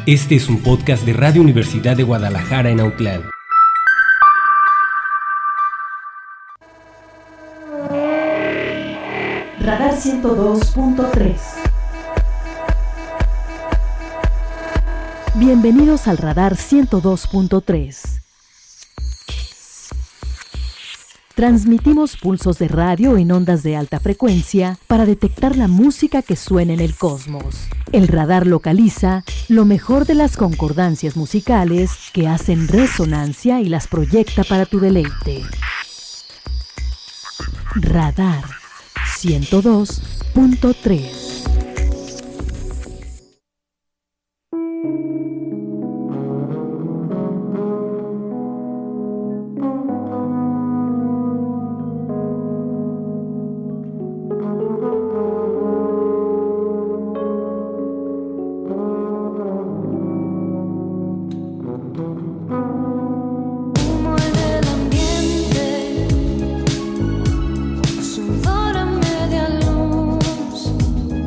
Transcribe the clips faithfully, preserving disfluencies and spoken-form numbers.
Este es un podcast de Radio Universidad de Guadalajara en Autlán. Radar ciento dos punto tres. Bienvenidos al Radar ciento dos punto tres. Transmitimos pulsos de radio en ondas de alta frecuencia para detectar la música que suena en el cosmos. El radar localiza lo mejor de las concordancias musicales que hacen resonancia y las proyecta para tu deleite. Radar ciento dos punto tres. Sudor a media luz.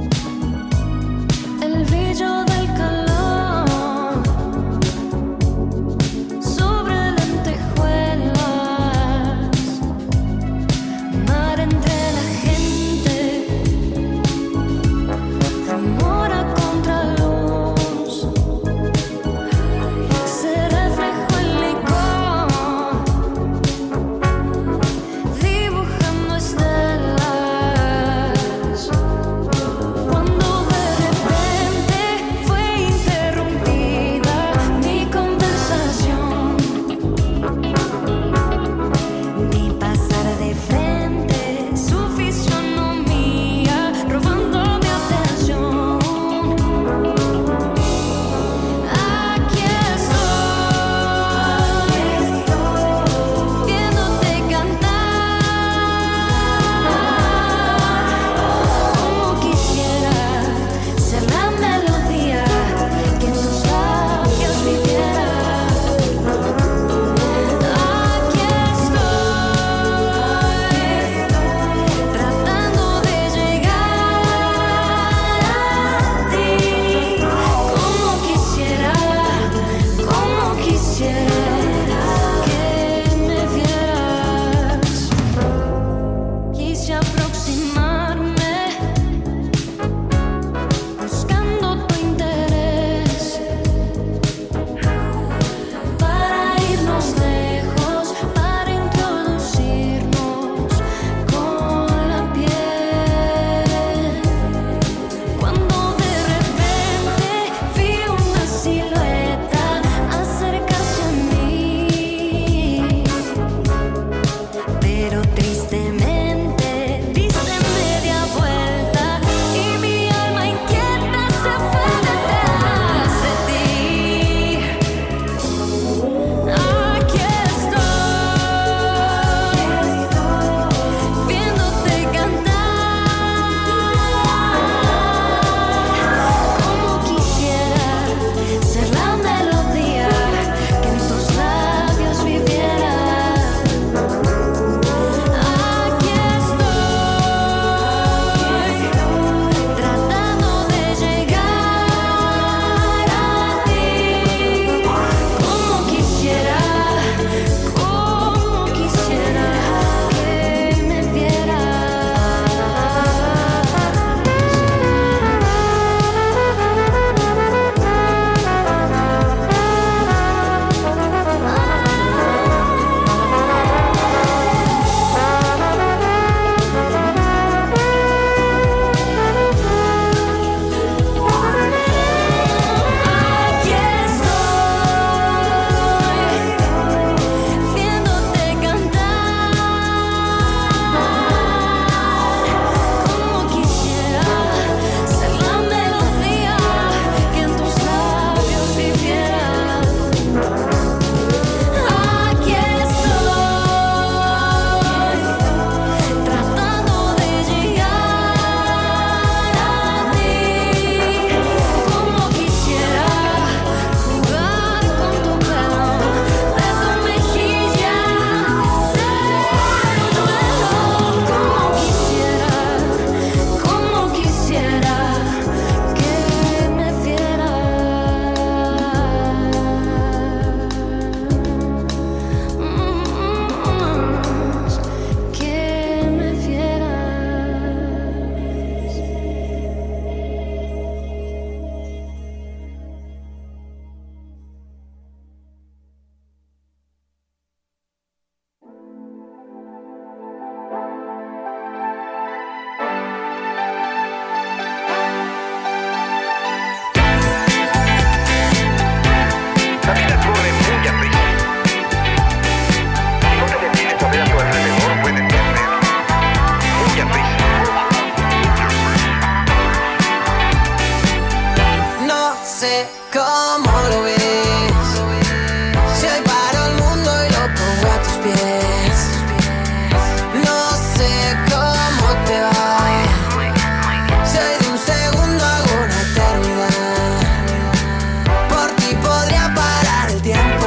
sé cómo lo ves. Si hoy paro el mundo y lo pongo a tus pies. No sé cómo te va. Si hoy de un segundo hago una eternidad. Por ti podría parar el tiempo.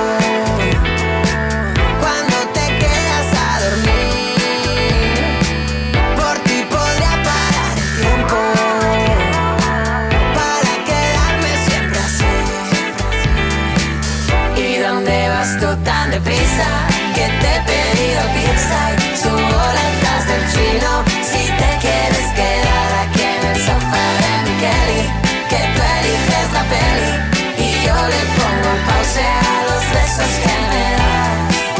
Cuando te quedas a dormir. Por ti podría parar el tiempo. Para quedarme siempre así. ¿Y dónde vas tú tan deprisa? Que te he pedido pizza y subo latas del chino. Si te quieres quedar aquí en el sofá de mi Kelly, que tú eliges la peli y yo le pongo pause a los besos que me das.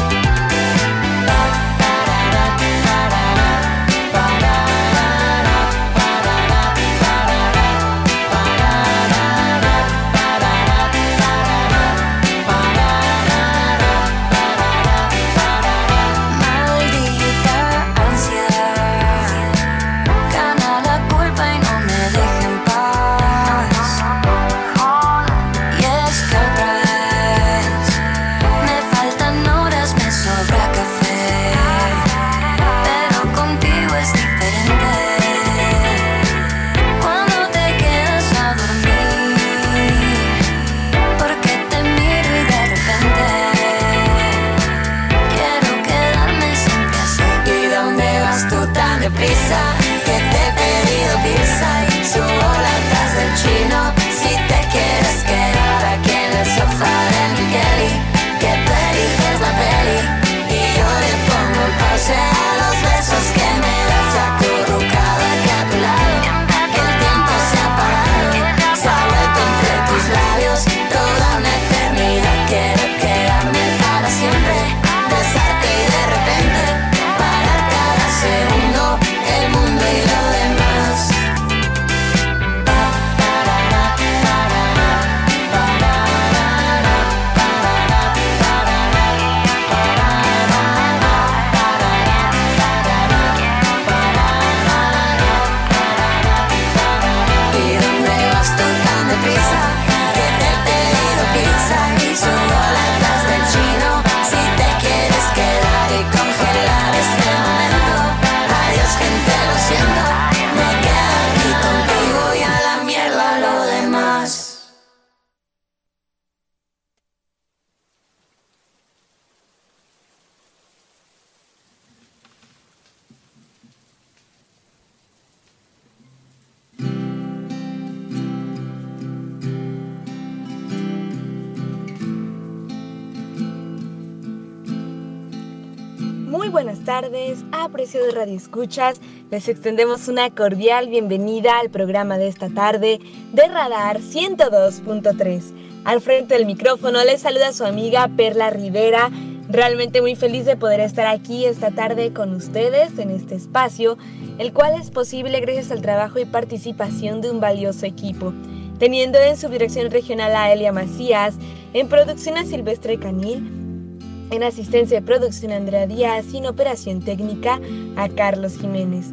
Muy buenas tardes, apreciados radioescuchas, les extendemos una cordial bienvenida al programa de esta tarde de Radar ciento dos punto tres. Al frente del micrófono les saluda su amiga Perla Rivera, realmente muy feliz de poder estar aquí esta tarde con ustedes en este espacio, el cual es posible gracias al trabajo y participación de un valioso equipo, teniendo en su dirección regional a Elia Macías, en producción a Silvestre Canil, en asistencia de producción a Andrea Díaz y en operación técnica a Carlos Jiménez.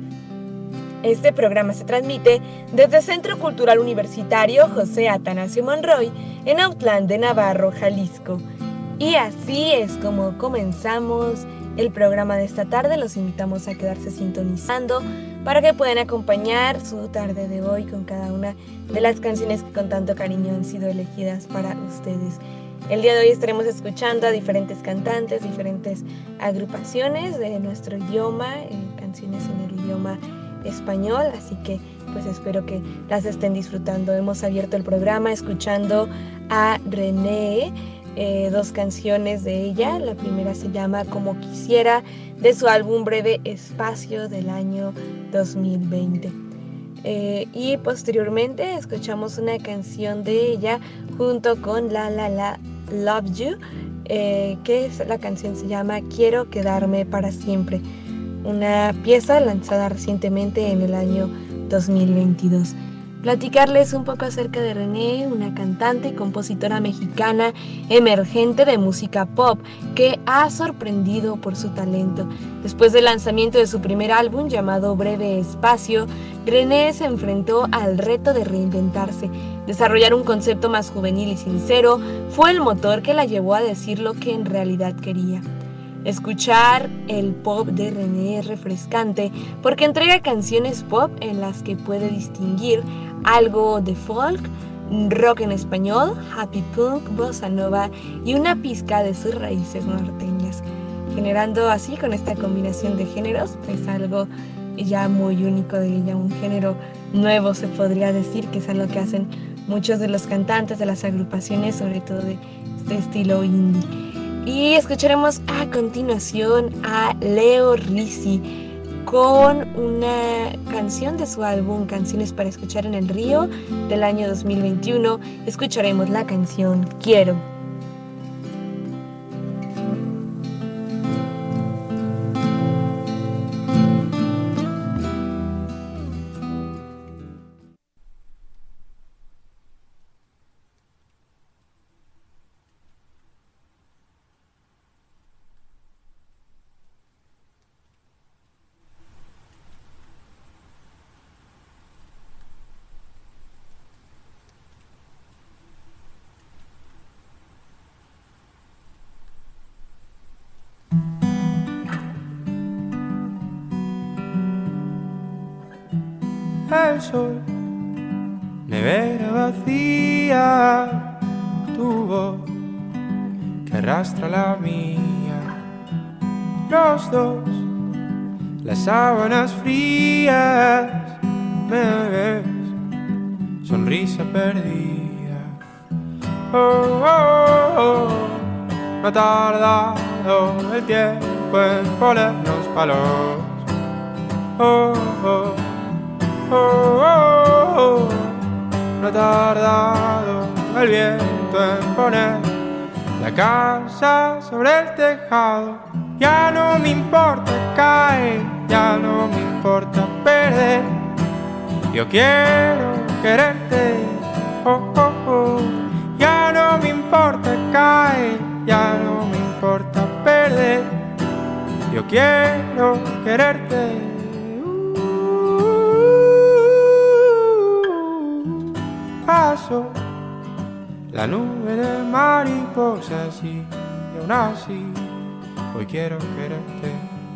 Este programa se transmite desde el Centro Cultural Universitario José Atanasio Monroy en Autlán de Navarro, Jalisco. Y así es como comenzamos el programa de esta tarde. Los invitamos a quedarse sintonizando para que puedan acompañar su tarde de hoy con cada una de las canciones que con tanto cariño han sido elegidas para ustedes. El día de hoy estaremos escuchando a diferentes cantantes, diferentes agrupaciones de nuestro idioma, eh, canciones en el idioma español, así que pues espero que las estén disfrutando. Hemos abierto el programa escuchando a René, eh, dos canciones de ella. La primera se llama Como Quisiera, de su álbum Breve Espacio del año dos mil veinte. Eh, y posteriormente escuchamos una canción de ella junto con La La La Love You, eh, que es, la canción se llama Quiero Quedarme Para Siempre, una pieza lanzada recientemente en el año dos mil veintidós. platicarles un poco acerca de René, una cantante y compositora mexicana emergente de música pop que ha sorprendido por su talento. Después del lanzamiento de su primer álbum llamado Breve Espacio, René se enfrentó al reto de reinventarse. Desarrollar un concepto más juvenil y sincero fue el motor que la llevó a decir lo que en realidad quería. Escuchar el pop de René es refrescante porque entrega canciones pop en las que puede distinguir algo de folk, rock en español, happy punk, bossa nova y una pizca de sus raíces norteñas, generando así con esta combinación de géneros pues algo ya muy único de ella, un género nuevo se podría decir, que es algo que hacen muchos de los cantantes de las agrupaciones, sobre todo de este estilo indie. Y escucharemos a continuación a Leo Rizzi con una canción de su álbum Canciones para escuchar en el río del año dos mil veintiuno. Escucharemos la canción Quiero. El sol, nevera vacía, tu voz que arrastra la mía, los dos, las sábanas frías, me ves, sonrisa perdida. Oh, oh, oh, no ha tardado el tiempo en ponernos palos. Oh, oh. Oh, oh, oh, no ha tardado el viento en poner la casa sobre el tejado. Ya no me importa caer, ya no me importa perder. Yo quiero quererte, oh, oh, oh. Ya no me importa caer, ya no me importa perder. Yo quiero quererte. Paso la nube de mariposas y aún así hoy quiero quererte.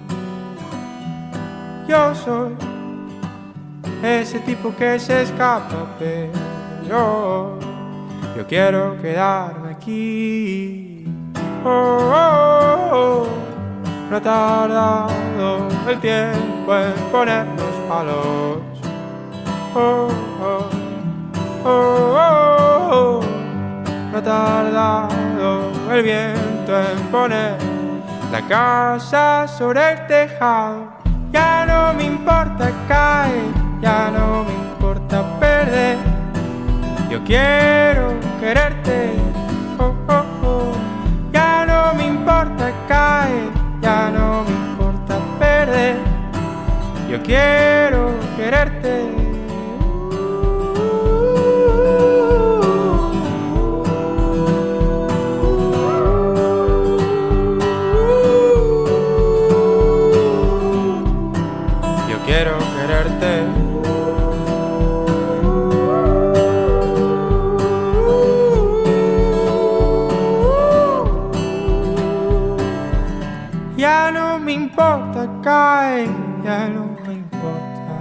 Yo soy ese tipo que se escapa, pero yo, yo quiero quedarme aquí. Oh, oh, oh, no ha tardado el tiempo en ponernos palos. Oh, oh. Oh, oh, oh, no ha tardado el viento en poner la casa sobre el tejado. Ya no me importa caer, ya no me importa perder. Yo quiero quererte, oh, oh, oh. Ya no me importa caer, ya no me importa perder. Yo quiero quererte. Quiero quererte. Ya no me importa caer, ya no me importa.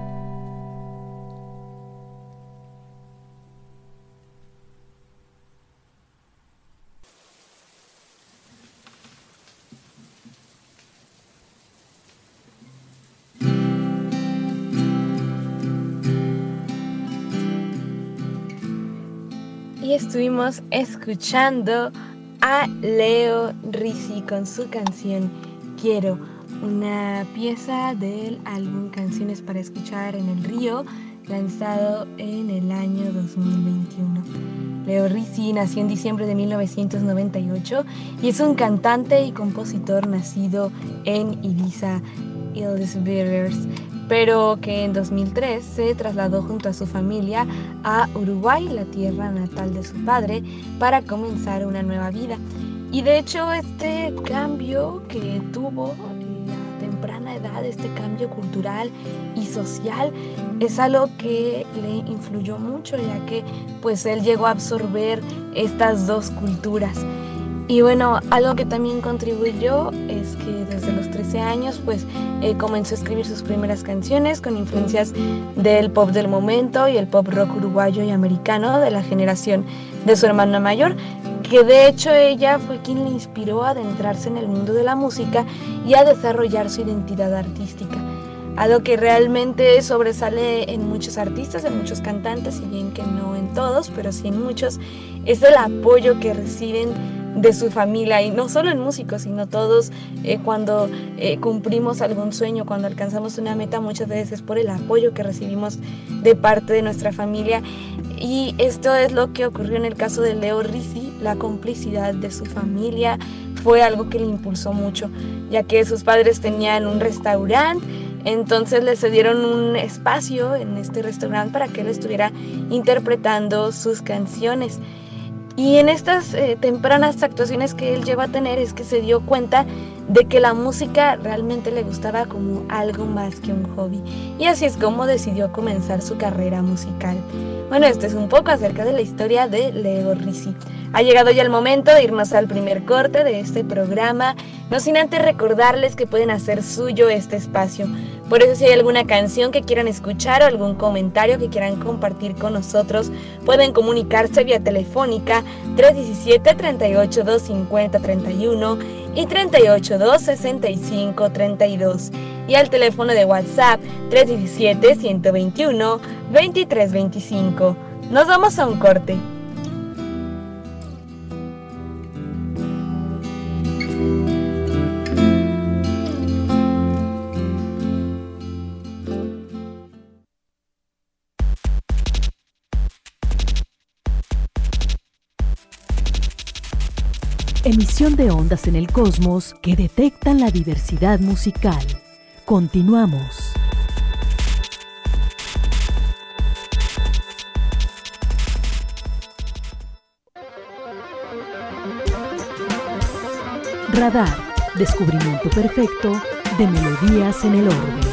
Y estuvimos escuchando a Leo Rizzi con su canción Quiero, una pieza del álbum Canciones para escuchar en el río, lanzado en el año dos mil veintiuno. Leo Rizzi nació en diciembre de mil novecientos noventa y ocho y es un cantante y compositor nacido en Ibiza, Isles Baleares, pero que en dos mil tres se trasladó junto a su familia a Uruguay, la tierra natal de su padre, para comenzar una nueva vida. Y de hecho este cambio que tuvo a temprana edad, este cambio cultural y social, es algo que le influyó mucho, ya que pues él llegó a absorber estas dos culturas. Y bueno, algo que también contribuyó es que desde los trece años pues eh, comenzó a escribir sus primeras canciones con influencias del pop del momento y el pop rock uruguayo y americano de la generación de su hermana mayor, que de hecho ella fue quien le inspiró a adentrarse en el mundo de la música y a desarrollar su identidad artística. Algo que realmente sobresale en muchos artistas, en muchos cantantes, si bien que no en todos, pero sí en muchos, es el apoyo que reciben de su familia, y no solo en músicos, sino todos eh, cuando eh, cumplimos algún sueño, cuando alcanzamos una meta, muchas veces por el apoyo que recibimos de parte de nuestra familia. Y esto es lo que ocurrió en el caso de Leo Rizzi. La complicidad de su familia fue algo que le impulsó mucho, ya que sus padres tenían un restaurante, entonces le cedieron un espacio en este restaurante para que él estuviera interpretando sus canciones. Y en estas eh, tempranas actuaciones que él llegó a tener es que se dio cuenta de que la música realmente le gustaba como algo más que un hobby. Y así es como decidió comenzar su carrera musical. Bueno, esto es un poco acerca de la historia de Leo Rizzi. Ha llegado ya el momento de irnos al primer corte de este programa, no sin antes recordarles que pueden hacer suyo este espacio. Por eso si hay alguna canción que quieran escuchar o algún comentario que quieran compartir con nosotros, pueden comunicarse vía telefónica tres uno siete, tres ocho dos, cinco cero tres uno y tres ocho dos, seis cinco tres dos, y al teléfono de WhatsApp tres uno siete, uno dos uno, dos tres dos cinco. Nos vamos a un corte. Emisión de ondas en el cosmos que detectan la diversidad musical. Continuamos. Radar, descubrimiento perfecto de melodías en el orbe.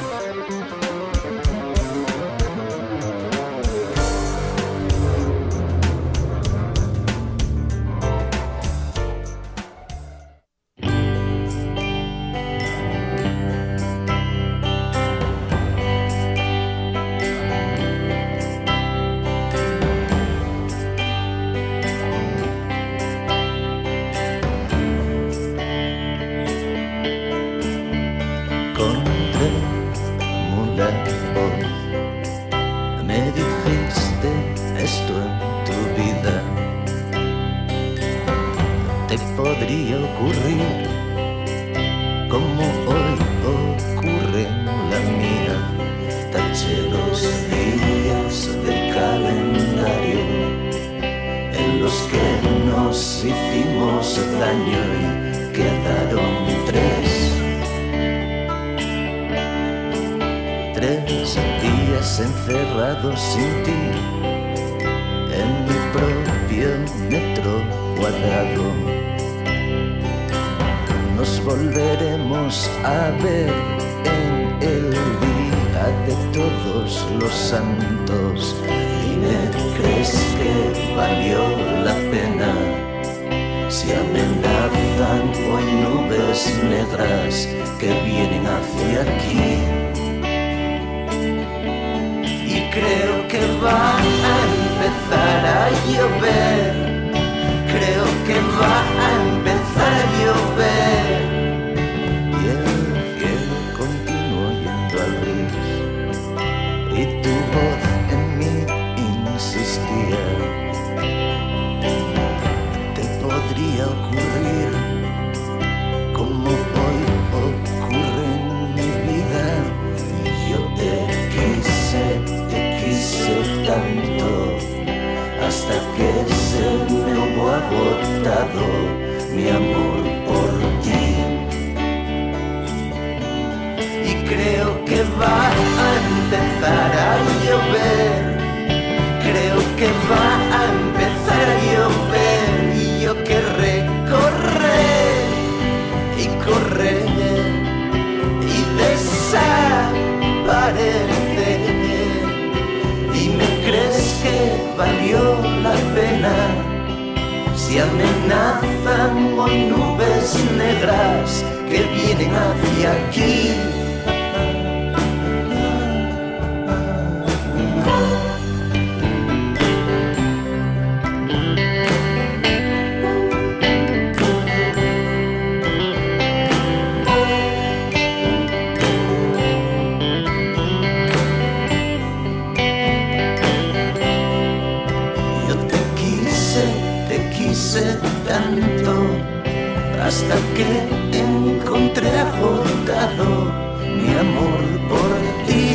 Mi amor por ti, y creo que que va a empezar a llover. Creo que va a empezar a llover y yo querré correr y correr y desaparecer. Dime, ¿crees que valió la pena? Si amenazan hoy nubes negras que vienen hacia aquí. Tanto hasta que encontré agotado mi amor por ti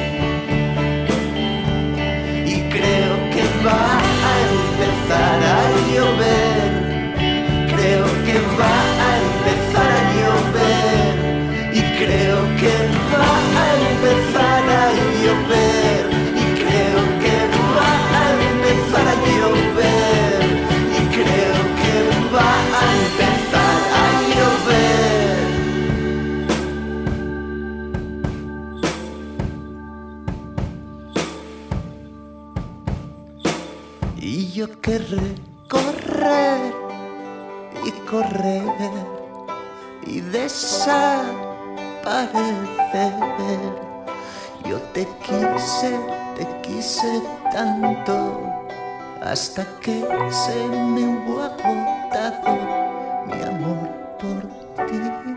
y creo que va a empezar a llover, creo que va a empezar a llover y creo que va a empezar a llover y creo que va a empezar a llover y creo que va a empezar a llover. Y yo querré correr y correr y desaparecer. Yo te quise, te quise tanto hasta que se me hubo agotado mi amor por ti.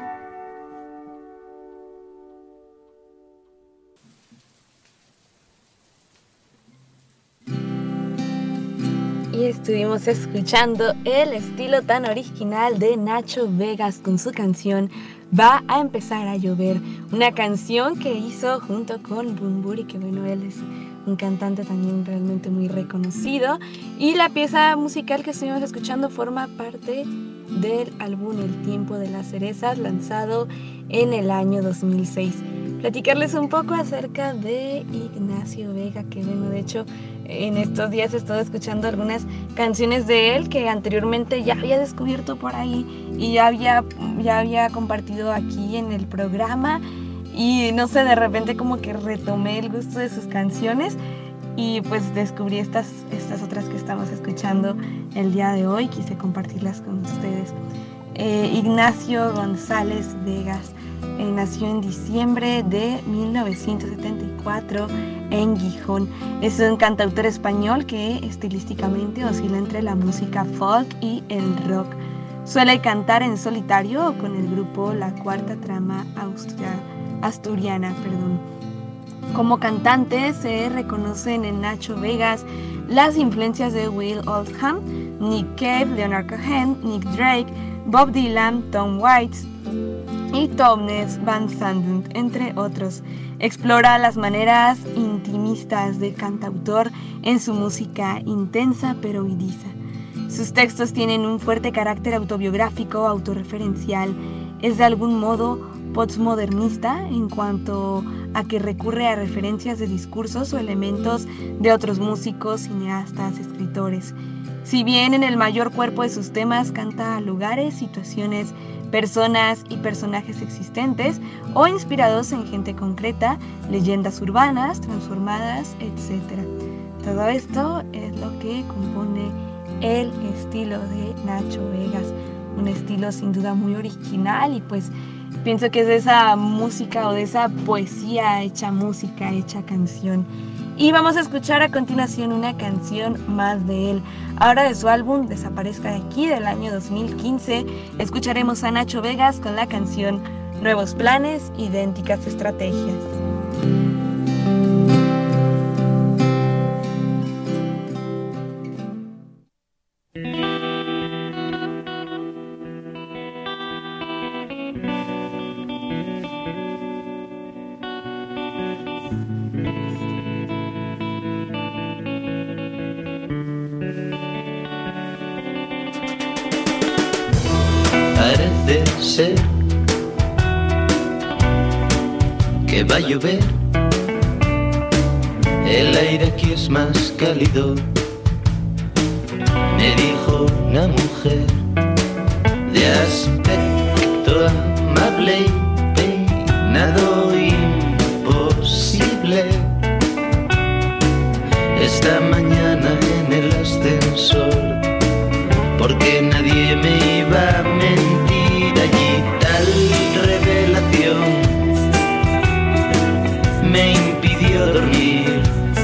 Y estuvimos escuchando el estilo tan original de Nacho Vegas con su canción Va a empezar a llover, una canción que hizo junto con Bumburi, que bueno, él es un cantante también realmente muy reconocido, y la pieza musical que estuvimos escuchando forma parte del álbum El tiempo de las cerezas, lanzado en el año dos mil seis. Platicarles un poco acerca de Ignacio Vega, que bueno, de hecho en estos días he estado escuchando algunas canciones de él que anteriormente ya había descubierto por ahí y ya había, ya había compartido aquí en el programa, y no sé, de repente como que retomé el gusto de sus canciones y pues descubrí estas, estas otras que estamos escuchando el día de hoy. Quise compartirlas con ustedes. eh, Ignacio González Vegas eh, nació en diciembre de mil novecientos setenta y cuatro en Gijón. Es un cantautor español que estilísticamente oscila entre la música folk y el rock. Suele cantar en solitario o con el grupo La Cuarta Trama Austria, Asturiana. Perdón. Como cantante se reconocen en Nacho Vegas las influencias de Will Oldham, Nick Cave, Leonard Cohen, Nick Drake, Bob Dylan, Tom Waits y Townes Van Zandt, entre otros. Explora las maneras intimistas del cantautor en su música intensa pero huidiza. Sus textos tienen un fuerte carácter autobiográfico, autorreferencial. Es de algún modo postmodernista en cuanto a que recurre a referencias de discursos o elementos de otros músicos, cineastas, escritores. Si bien en el mayor cuerpo de sus temas canta lugares, situaciones, personas y personajes existentes o inspirados en gente concreta, leyendas urbanas, transformadas, etcétera. Todo esto es lo que compone el estilo de Nacho Vegas, un estilo sin duda muy original, y pues pienso que es de esa música o de esa poesía hecha música, hecha canción. Y vamos a escuchar a continuación una canción más de él. Ahora de su álbum Desaparezca de aquí, del año dos mil quince, escucharemos a Nacho Vegas con la canción Nuevos Planes, Idénticas Estrategias. Parece ser que que va a llover. El aire aquí es más cálido, me dijo una mujer de aspecto amable y peinado imposible. Esta mañana en el ascensor, porque nadie me iba a mentir allí. Tal revelación me impidió dormir.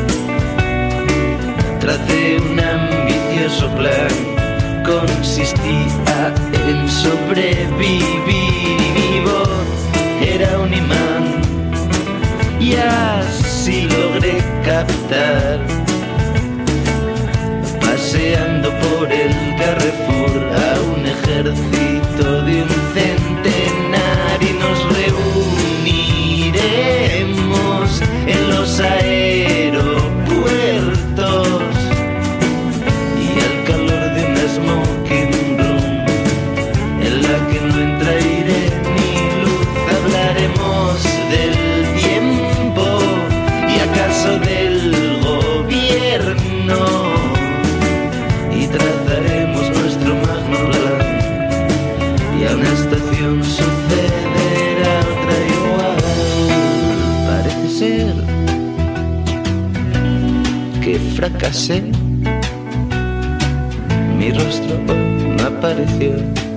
Tracé un ambicioso plan, consistía en sobrevivir y mi voz era un imán y así logré captar, paseando por el Carrefour, a un ejército de un centenar y nos reuniremos en los aeropuertos y al calor de una smoking room en la que no entra aire ni luz hablaremos del tiempo y acaso del gobierno y trazaremos nuestro magno plan y a una estación sucederá otra igual. Parece ser que fracasé, mi rostro no apareció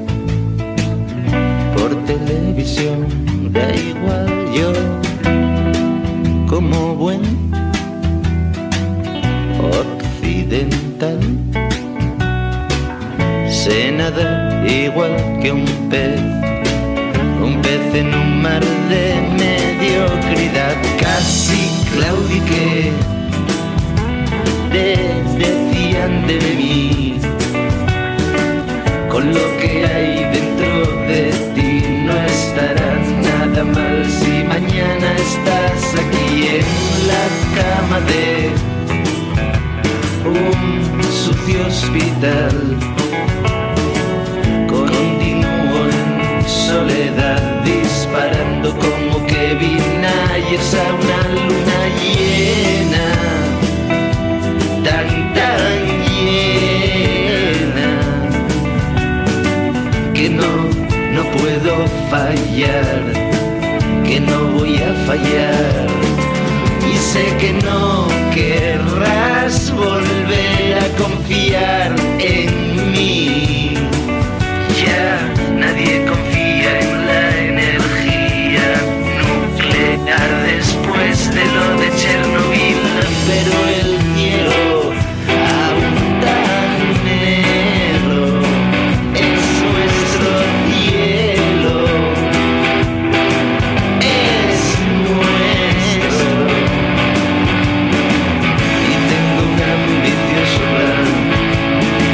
por televisión, da igual, yo como buen occidental sé nadar igual que un pez, un pez en un mar de mediocridad. Casi claudiqué, de, decían de mí, con lo que hay dentro de ti no estará nada mal si mañana estás aquí en la cama de un sucio hospital. Continúo en soledad disparando como Kevin Ayers a una luna llena, tan tan llena que no, no puedo fallar, que no voy a fallar y sé que no querrás volver a confiar en mí. Ya nadie confía en la energía nuclear después de lo de Chernobyl, pero el cielo aún tan negro es nuestro cielo, es nuestro. Y tengo un ambicioso plan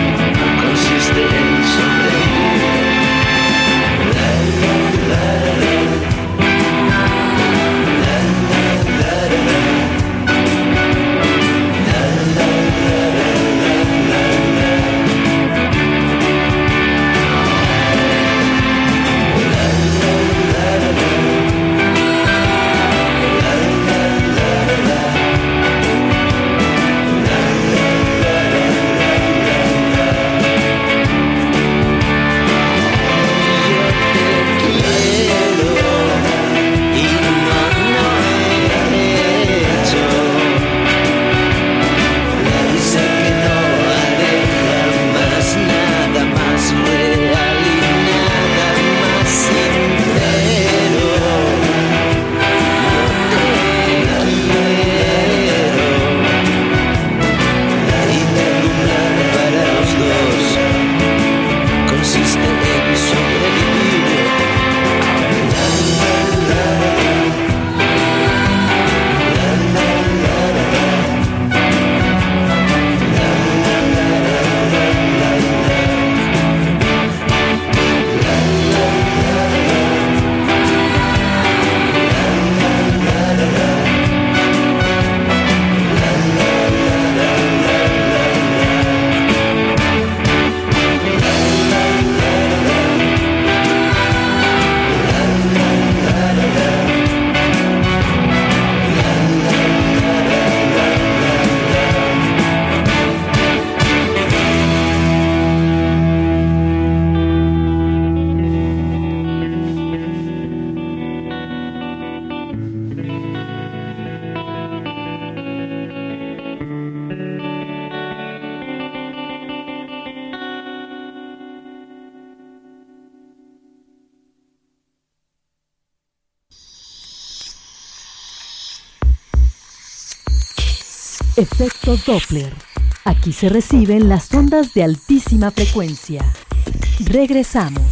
Efecto Doppler. Aquí se reciben las ondas de altísima frecuencia. Regresamos.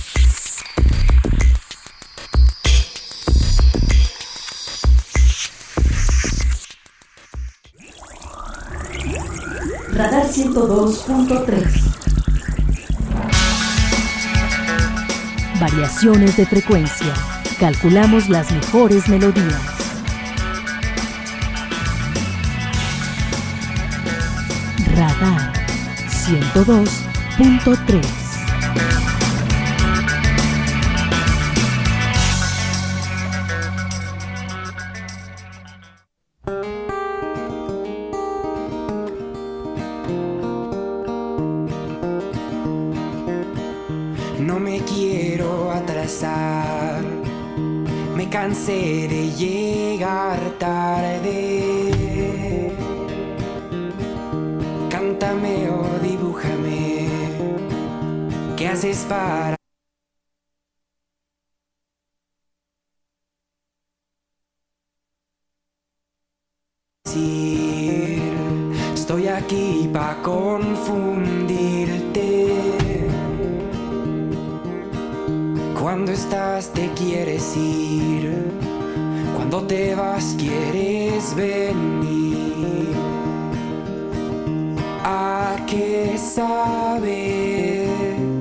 Radar ciento dos punto tres. Variaciones de frecuencia. Calculamos las mejores melodías. Radar ciento dos punto tres. No me quiero atrasar, me cansé de llegar tarde. Cántame o dibújame, ¿qué haces para decir? Estoy aquí pa' confundirte. Cuando estás te quieres ir, cuando te vas quieres venir. ¿A qué sabes?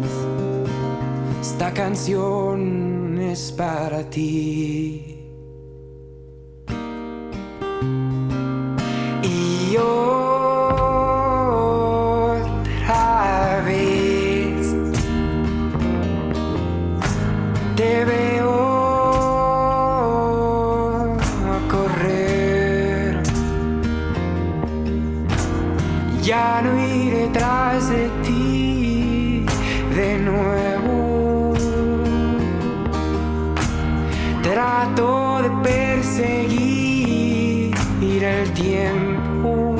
Esta canción es para ti. Y otra vez te veo correr. Ya no iré detrás de ti de nuevo. Trato de perseguir el tiempo.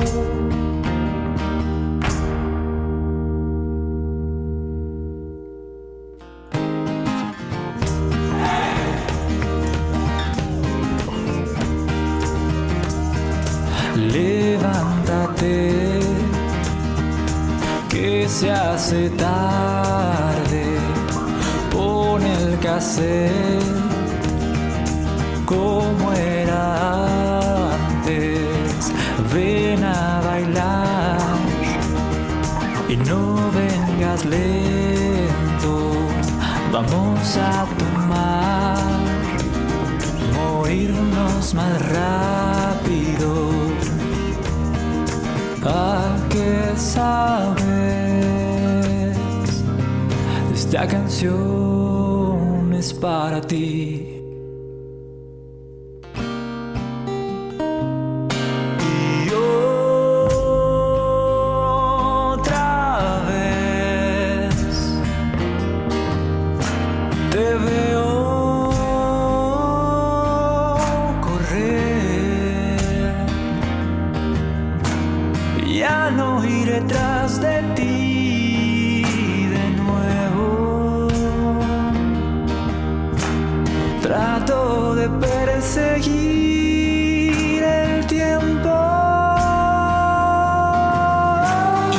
Levántate, que se hace tarde. Pon el cassette como era antes. Ven a bailar y no vengas lento. Vamos a tomar, morirnos más rápido. ¿A qué sabes? Esta canción es para ti. Y otra vez te veo correr. Ya no iré tras de ti de nuevo. Trato de perseguir el tiempo. Y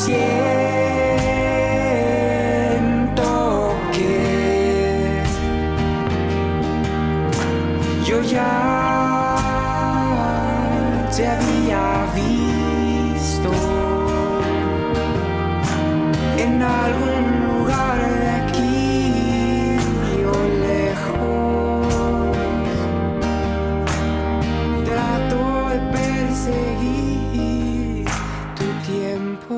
siento que yo ya te había visto en algún lugar de aquí o lejos. Trato de perseguir tu tiempo.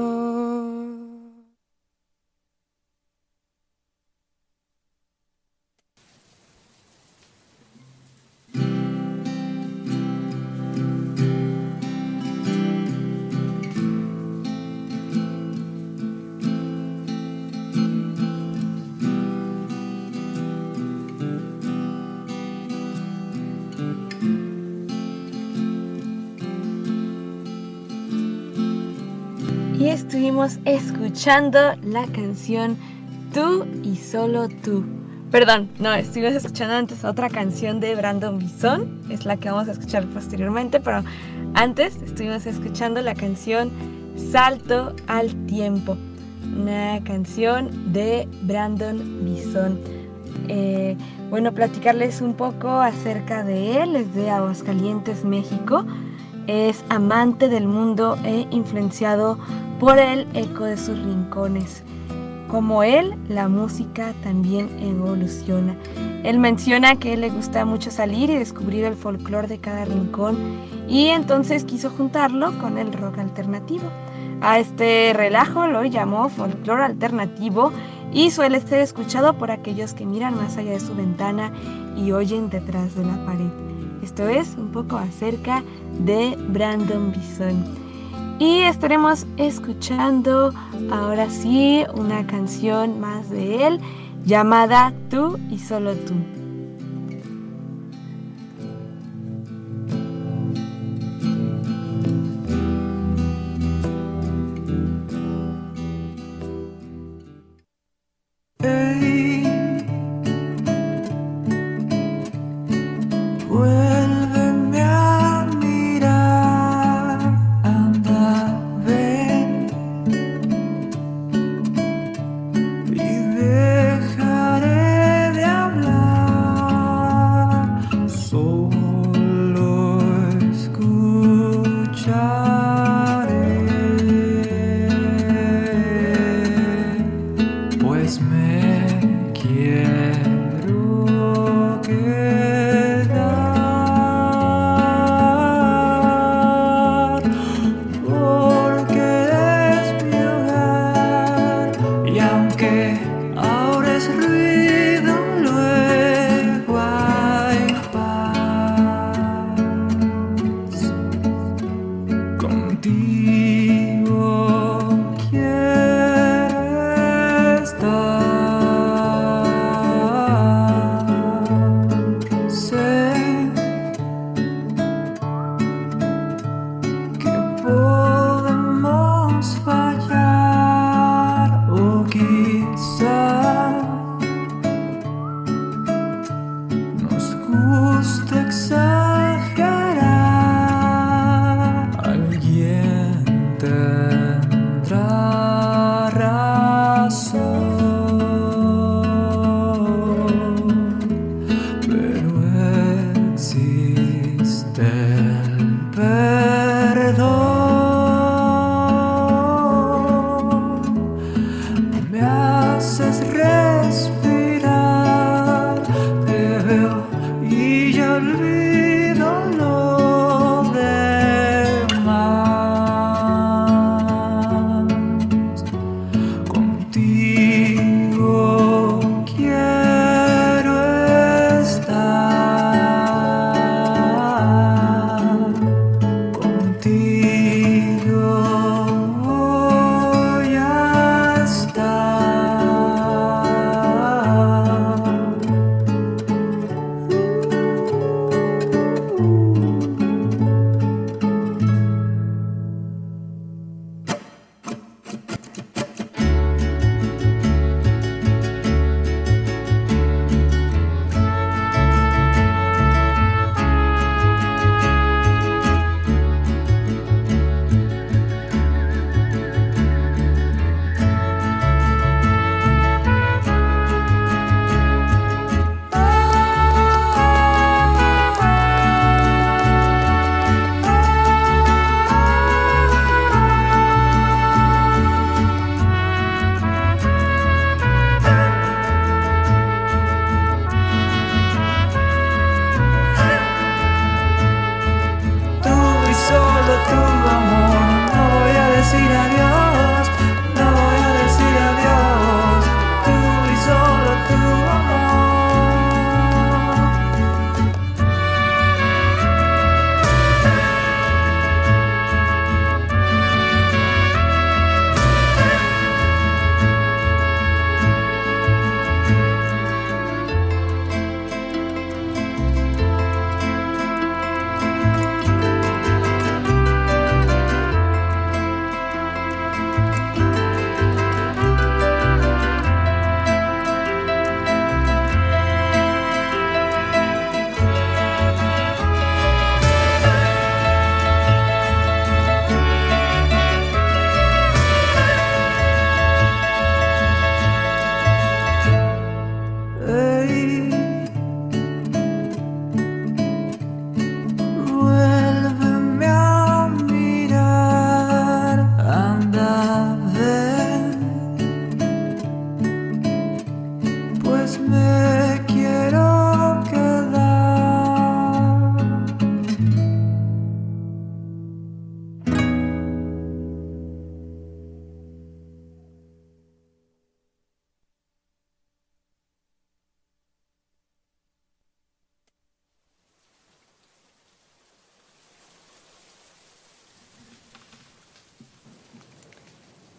Y estuvimos escuchando la canción Tú y Solo Tú, Perdón, no, estuvimos escuchando antes otra canción de Brandon Bison, es la que vamos a escuchar posteriormente, pero antes estuvimos escuchando la canción Salto al Tiempo, una canción de Brandon Bison. Eh, bueno, platicarles un poco acerca de él. Es de Aguascalientes, México. Es amante del mundo e influenciado por el eco de sus rincones. Como él, la música también evoluciona. Él menciona que le gusta mucho salir y descubrir el folclore de cada rincón, y entonces quiso juntarlo con el rock alternativo. A este relajo lo llamó folclore alternativo y suele ser escuchado por aquellos que miran más allá de su ventana y oyen detrás de la pared. Esto es un poco acerca de Brandon Bison. Y estaremos escuchando ahora sí una canción más de él llamada Tú y Solo Tú.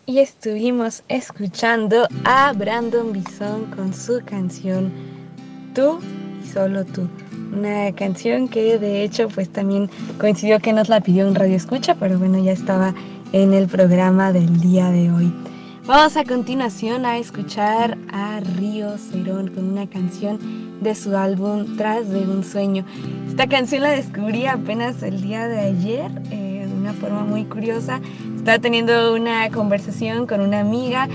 Y estuvimos escuchando a Brandon Bison con su canción Tú y Solo Tú. Una canción que de hecho pues también coincidió que nos la pidió un radio escucha, pero bueno, ya estaba en el programa del día de hoy. Vamos a continuación a escuchar a Río Cerón con una canción de su álbum Tras de un Sueño. Esta canción la descubrí apenas el día de ayer, eh, de una forma muy curiosa. Estaba teniendo una conversación con una amiga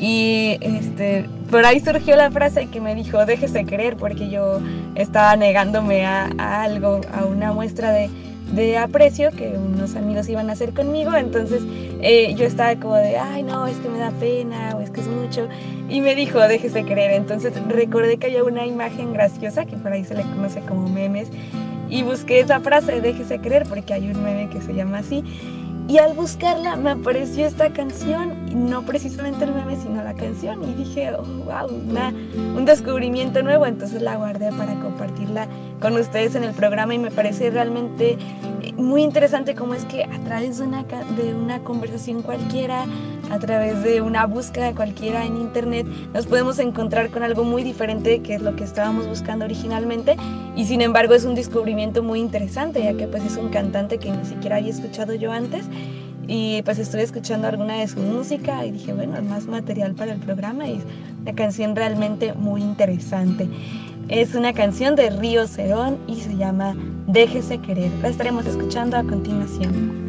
y este, por ahí surgió la frase que me dijo, déjese querer, porque yo estaba negándome a, a algo, a una muestra de, de aprecio que unos amigos iban a hacer conmigo. Entonces eh, yo estaba como de, ay no, es que me da pena o es que es mucho, y me dijo, déjese querer. Entonces recordé que había una imagen graciosa que por ahí se le conoce como memes y busqué esa frase, déjese querer, porque hay un meme que se llama así. Y al buscarla me apareció esta canción, y no precisamente el meme, sino la canción, y dije, oh, wow, una, un descubrimiento nuevo. Entonces la guardé para compartirla con ustedes en el programa, y me parece realmente muy interesante cómo es que a través de una, de una conversación cualquiera, a través de una búsqueda cualquiera en internet, nos podemos encontrar con algo muy diferente que es lo que estábamos buscando originalmente, y sin embargo es un descubrimiento muy interesante, ya que pues es un cantante que ni siquiera había escuchado yo antes, y pues estuve escuchando alguna de su música y dije, bueno, más material para el programa, y es una canción realmente muy interesante. Es una canción de Río Cerón y se llama Déjese querer. La estaremos escuchando a continuación.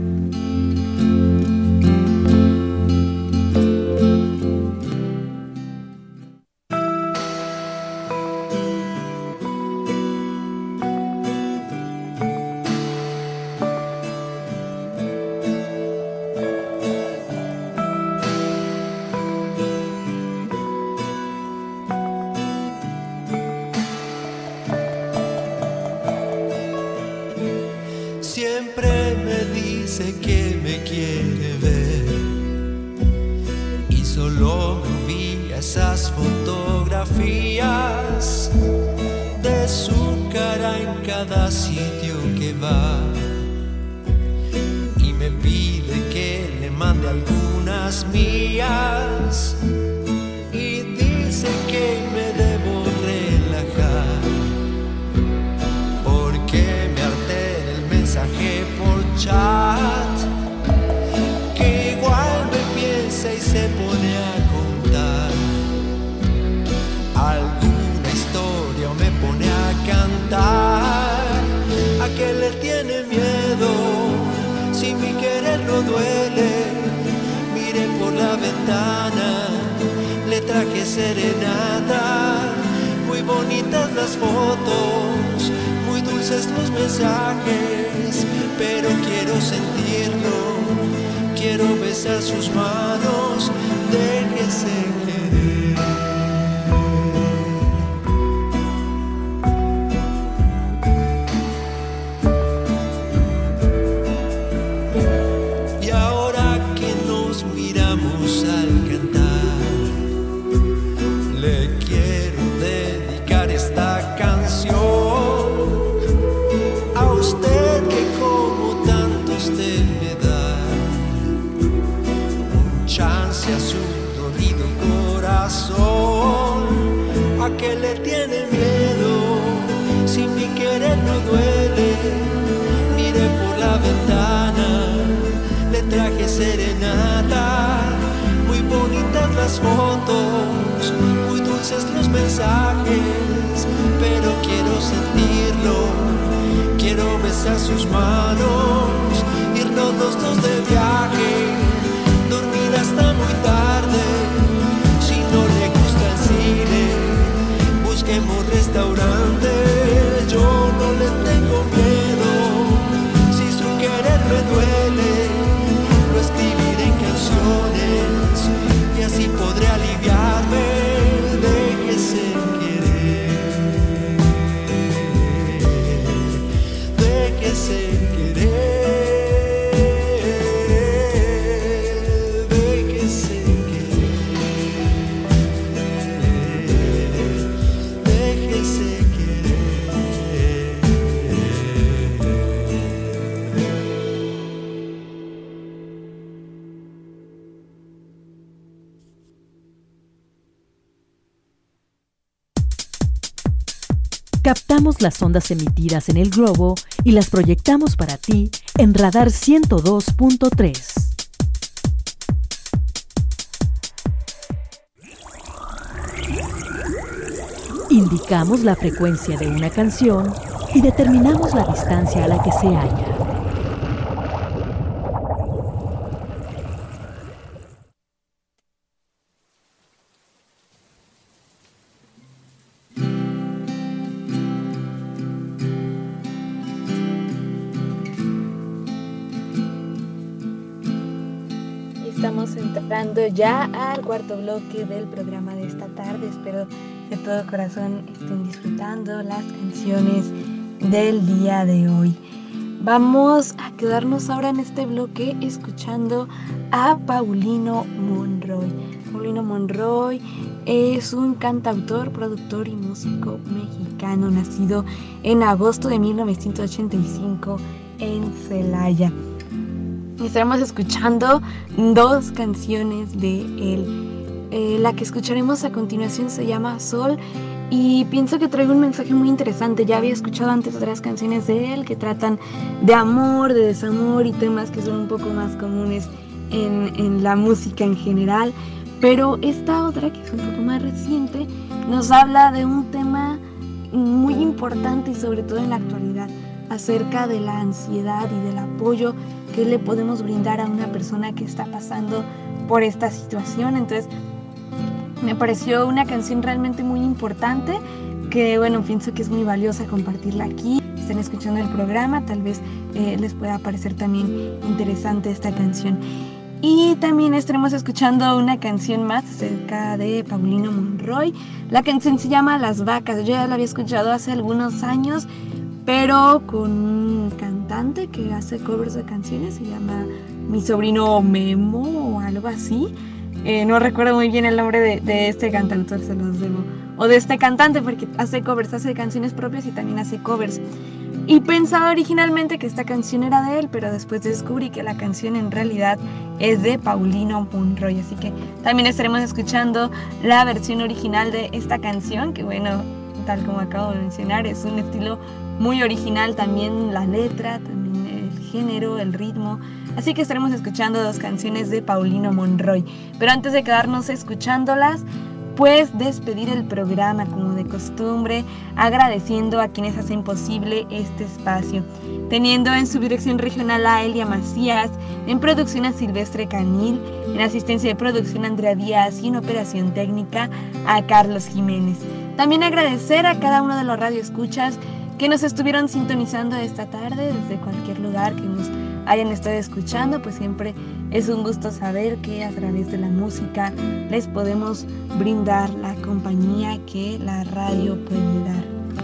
Lo escribiré en canciones y así podré aliviarme. Captamos las ondas emitidas en el globo y las proyectamos para ti en Radar ciento dos punto tres. Indicamos la frecuencia de una canción y determinamos la distancia a la que se halla. Estamos entrando ya al cuarto bloque del programa de esta tarde. Espero de todo corazón estén disfrutando las canciones del día de hoy. Vamos a quedarnos ahora en este bloque escuchando a Paulino Monroy. Paulino Monroy es un cantautor, productor y músico mexicano nacido en agosto de mil novecientos ochenta y cinco en Celaya. Estaremos escuchando dos canciones de él. Eh, la que escucharemos a continuación se llama Sol y pienso que trae un mensaje muy interesante. Ya había escuchado antes otras canciones de él que tratan de amor, de desamor y temas que son un poco más comunes en, en la música en general. Pero esta otra, que es un poco más reciente, nos habla de un tema muy importante y sobre todo en la actualidad, acerca de la ansiedad y del apoyo que le podemos brindar a una persona que está pasando por esta situación. Entonces me pareció una canción realmente muy importante que, bueno, pienso que es muy valiosa compartirla aquí. Estén escuchando el programa, tal vez eh, les pueda parecer también interesante esta canción. Y también estaremos escuchando una canción más acerca de Paulino Monroy. La canción se llama Las Vacas. Yo ya la había escuchado hace algunos años, pero con un cantante que hace covers de canciones, se llama Mi Sobrino Memo o algo así. Eh, no recuerdo muy bien el nombre de, de este cantautor, se los debo. O de este cantante, porque hace covers, hace canciones propias y también hace covers. Y pensaba originalmente que esta canción era de él, pero después descubrí que la canción en realidad es de Paulino Monroy. Así que también estaremos escuchando la versión original de esta canción, que bueno, tal como acabo de mencionar, es un estilo muy original, también la letra, también el género, el ritmo. Así que estaremos escuchando dos canciones de Paulino Monroy. Pero antes de quedarnos escuchándolas, pues despedir el programa como de costumbre, agradeciendo a quienes hacen posible este espacio, teniendo en su dirección regional a Elia Macías, en producción a Silvestre Canil, en asistencia de producción a Andrea Díaz y en operación técnica a Carlos Jiménez. También agradecer a cada uno de los radioescuchas que nos estuvieron sintonizando esta tarde desde cualquier lugar que nos hayan estado escuchando. Pues siempre es un gusto saber que a través de la música les podemos brindar la compañía que la radio puede dar.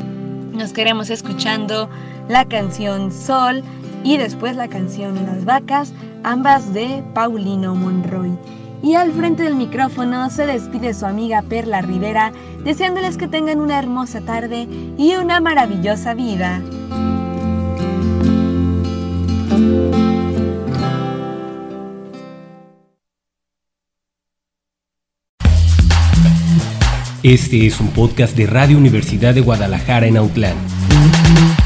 Nos queremos escuchando la canción Sol y después la canción Las Vacas, ambas de Paulino Monroy. Y al frente del micrófono se despide su amiga Perla Rivera, deseándoles que tengan una hermosa tarde y una maravillosa vida. Este es un podcast de Radio Universidad de Guadalajara en Autlán.